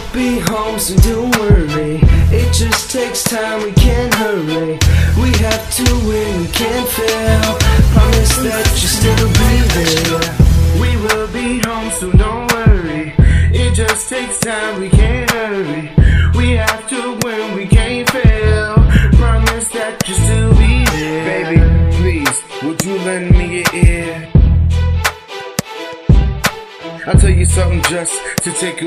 be home, so don't worry. It just takes time, we can't hurry. We have to win, we can't fail. Promise that you'll still be there. We will be home, so don't worry. It just takes time, we can't hurry. We have to win, we can't fail. Promise that you'll still be there. Baby, please, would you lend me your ear? I'll tell you something just to take